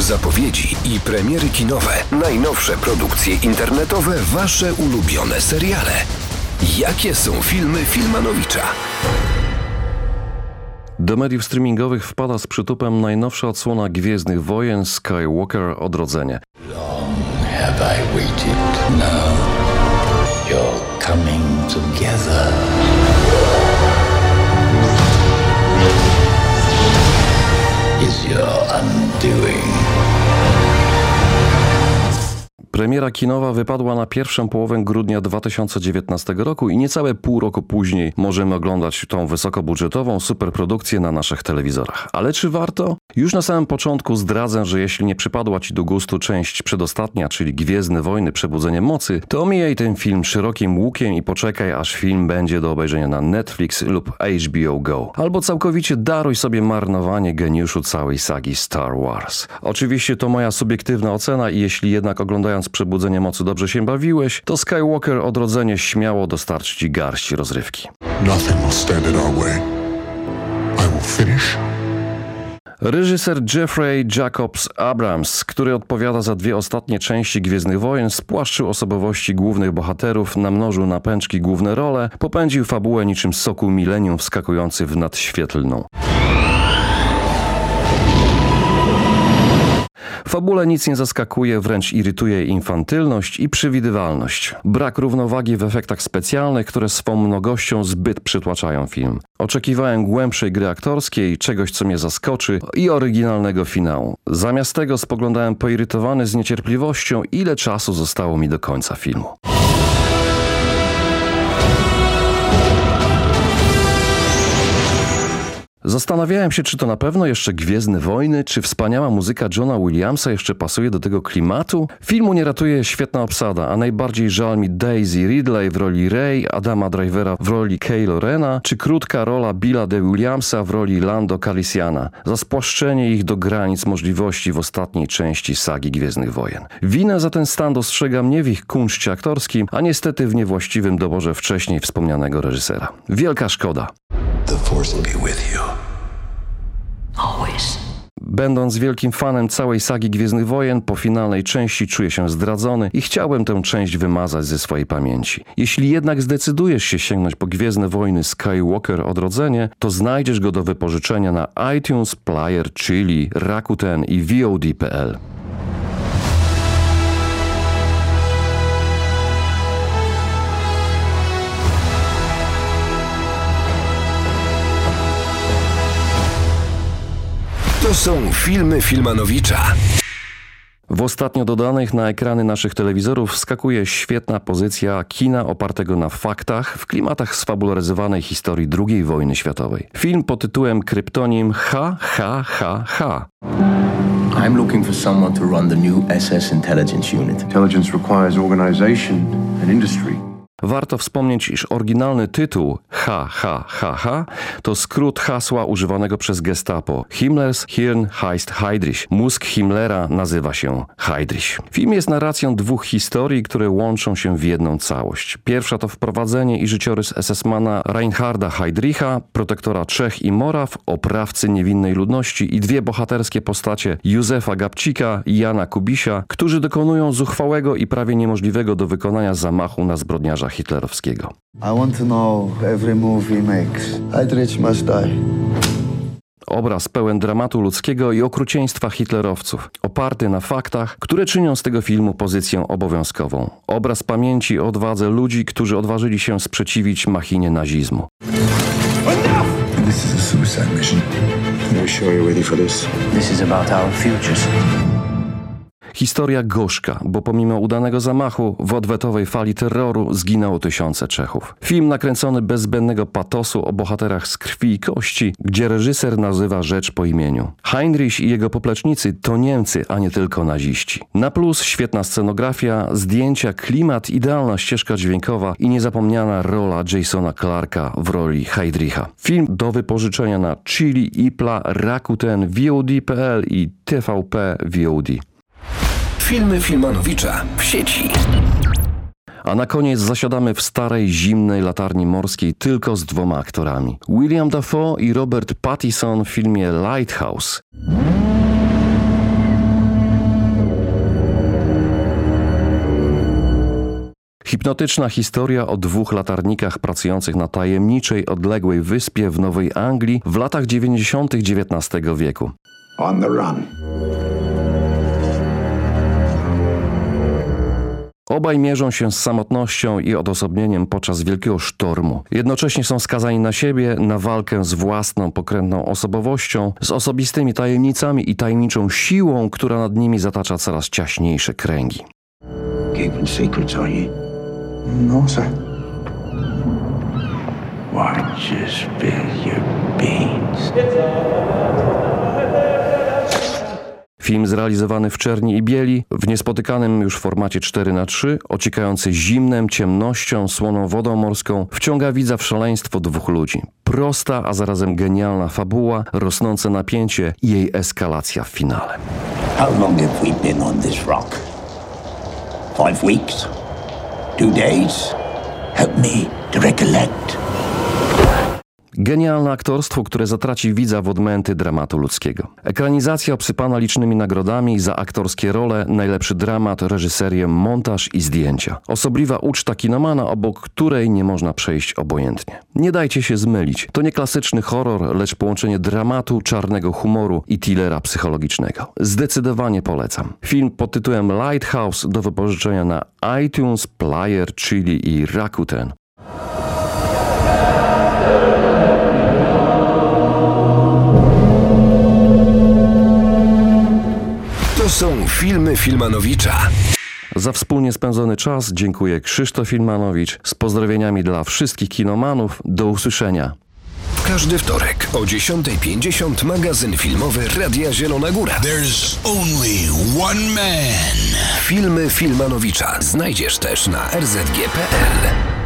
Zapowiedzi i premiery kinowe, najnowsze produkcje internetowe, wasze ulubione seriale. Jakie są filmy Filmanowicza? Do mediów streamingowych wpada z przytupem najnowsza odsłona Gwiezdnych Wojen Skywalker Odrodzenie. Long have I waited. Now you're coming together. Is your undoing. Premiera kinowa wypadła na pierwszą połowę grudnia 2019 roku i niecałe pół roku później możemy oglądać tą wysokobudżetową superprodukcję na naszych telewizorach. Ale czy warto? Już na samym początku zdradzę, że jeśli nie przypadła Ci do gustu część przedostatnia, czyli Gwiezdne Wojny Przebudzenie Mocy, to omijaj ten film szerokim łukiem i poczekaj, aż film będzie do obejrzenia na Netflix lub HBO Go. Albo całkowicie daruj sobie marnowanie geniuszu całej sagi Star Wars. Oczywiście to moja subiektywna ocena i jeśli jednak oglądając Przebudzenie Mocy dobrze się bawiłeś, to Skywalker Odrodzenie śmiało dostarczy Ci garść rozrywki. Nothing will stand in our way. I will finish. Reżyser Jeffrey Jacobs Abrams, który odpowiada za dwie ostatnie części Gwiezdnych Wojen, spłaszczył osobowości głównych bohaterów, namnożył na pęczki główne role, popędził fabułę niczym soku milenium wskakujący w nadświetlną. W fabule nic nie zaskakuje, wręcz irytuje infantylność i przewidywalność. Brak równowagi w efektach specjalnych, które swą mnogością zbyt przytłaczają film. Oczekiwałem głębszej gry aktorskiej, czegoś co mnie zaskoczy i oryginalnego finału. Zamiast tego spoglądałem poirytowany z niecierpliwością, ile czasu zostało mi do końca filmu. Zastanawiałem się, czy to na pewno jeszcze Gwiezdne Wojny, czy wspaniała muzyka Johna Williamsa jeszcze pasuje do tego klimatu. Filmu nie ratuje świetna obsada, a najbardziej żal mi Daisy Ridley w roli Rey, Adama Drivera w roli Kylo Rena, czy krótka rola Billa de Williamsa w roli Lando Calrissiana, za spłaszczenie ich do granic możliwości w ostatniej części sagi Gwiezdnych Wojen. Winę za ten stan dostrzegam nie w ich kunszcie aktorskim, a niestety w niewłaściwym doborze wcześniej wspomnianego reżysera. Wielka szkoda. The Force will be with you. Always. Będąc wielkim fanem całej sagi Gwiezdnych Wojen, po finalnej części czuję się zdradzony i chciałbym tę część wymazać ze swojej pamięci. Jeśli jednak zdecydujesz się sięgnąć po Gwiezdne Wojny Skywalker Odrodzenie, to znajdziesz go do wypożyczenia na iTunes, Player, Chili, Rakuten i VOD.pl. To są filmy Filmanowicza. W ostatnio dodanych na ekrany naszych telewizorów wskakuje świetna pozycja kina opartego na faktach w klimatach sfabularyzowanej historii II wojny światowej. Film pod tytułem Kryptonim HHHH. I'm looking for someone to run the new SS Intelligence Unit. Intelligence requires organization and industry. Warto wspomnieć, iż oryginalny tytuł HHHH to skrót hasła używanego przez Gestapo. Himmlers Hirn heißt Heydrich. Mózg Himmlera nazywa się Heydrich. Film jest narracją dwóch historii, które łączą się w jedną całość. Pierwsza to wprowadzenie i życiorys SS-mana Reinharda Heydricha, protektora Czech i Moraw, oprawcy niewinnej ludności, i dwie bohaterskie postacie Józefa Gabcika i Jana Kubisia, którzy dokonują zuchwałego i prawie niemożliwego do wykonania zamachu na zbrodniarza hitlerowskiego. I want to know every move he makes. Heydrich must die. Obraz pełen dramatu ludzkiego i okrucieństwa hitlerowców, oparty na faktach, które czynią z tego filmu pozycję obowiązkową. Obraz pamięci o odwadze ludzi, którzy odważyli się sprzeciwić machinie nazizmu. This is a suicide mission. Are you sure you're ready for this? This is about our futures. Historia gorzka, bo pomimo udanego zamachu w odwetowej fali terroru zginęło tysiące Czechów. Film nakręcony bez zbędnego patosu o bohaterach z krwi i kości, gdzie reżyser nazywa rzecz po imieniu. Heinrich i jego poplecznicy to Niemcy, a nie tylko naziści. Na plus świetna scenografia, zdjęcia, klimat, idealna ścieżka dźwiękowa i niezapomniana rola Jasona Clarka w roli Heydricha. Film do wypożyczenia na Chili, Ipla, Rakuten, VOD.pl i TVP VOD. Filmy Filmanowicza w sieci. A na koniec zasiadamy w starej, zimnej latarni morskiej tylko z dwoma aktorami. William Dafoe i Robert Pattinson w filmie Lighthouse. Hipnotyczna historia o 2 latarnikach pracujących na tajemniczej, odległej wyspie w Nowej Anglii w latach 90. XIX wieku. On the run. Obaj mierzą się z samotnością i odosobnieniem podczas wielkiego sztormu. Jednocześnie są skazani na siebie, na walkę z własną pokrętną osobowością, z osobistymi tajemnicami i tajemniczą siłą, która nad nimi zatacza coraz ciaśniejsze kręgi. Keeping secrets, are you? No, sir. Watch you spill your beans. Film zrealizowany w czerni i bieli, w niespotykanym już formacie 4:3, ociekający zimnem, ciemnością, słoną wodą morską, wciąga widza w szaleństwo 2 ludzi. Prosta, a zarazem genialna fabuła, rosnące napięcie i jej eskalacja w finale. How long have we been on this rock? 5 weeks? 2 days? Help me to recollect. Genialne aktorstwo, które zatraci widza w odmęty dramatu ludzkiego. Ekranizacja obsypana licznymi nagrodami za aktorskie role, najlepszy dramat, reżyserię, montaż i zdjęcia. Osobliwa uczta kinomana, obok której nie można przejść obojętnie. Nie dajcie się zmylić. To nie klasyczny horror, lecz połączenie dramatu, czarnego humoru i thrillera psychologicznego. Zdecydowanie polecam. Film pod tytułem Lighthouse do wypożyczenia na iTunes, Player, Chili i Rakuten. To są filmy Filmanowicza. Za wspólnie spędzony czas dziękuję Krzysztof Filmanowicz. Z pozdrowieniami dla wszystkich kinomanów. Do usłyszenia. W każdy wtorek o 10:50 magazyn filmowy Radia Zielona Góra. There's only one man. Filmy Filmanowicza znajdziesz też na rzg.pl.